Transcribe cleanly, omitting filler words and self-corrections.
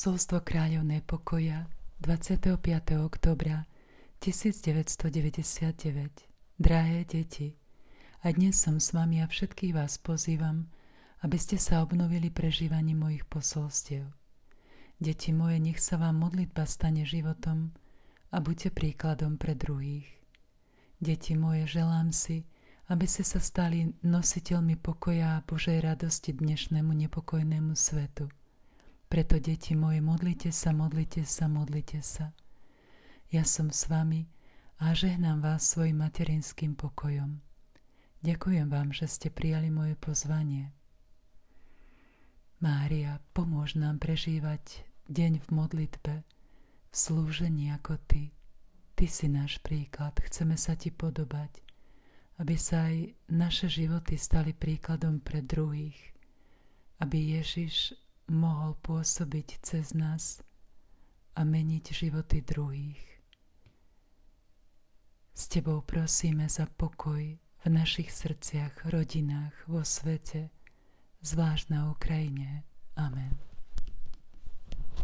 Posolstvo kráľovnej pokoja 25. októbra 1999. Drahé deti, a dnes som s vami a všetkých vás pozývam, aby ste sa obnovili prežívaním mojich posolstiev. Deti moje, nech sa vám modlitba stane životom a buďte príkladom pre druhých. Deti moje, želám si, aby ste sa stali nositeľmi pokoja a Božej radosti dnešnému nepokojnému svetu. Preto, deti moje, modlite sa, modlite sa, modlite sa. Ja som s vami a žehnám vás svojim materinským pokojom. Ďakujem vám, že ste prijali moje pozvanie. Mária, pomôž nám prežívať deň v modlitbe, v slúžení ako Ty. Ty si náš príklad, chceme sa Ti podobať, aby sa aj naše životy stali príkladom pre druhých, aby Ježiš mohol pôsobiť cez nás a meniť životy druhých. S Tebou prosíme za pokoj v našich srdciach, rodinách, vo svete, zvlášť na Ukrajine. Amen.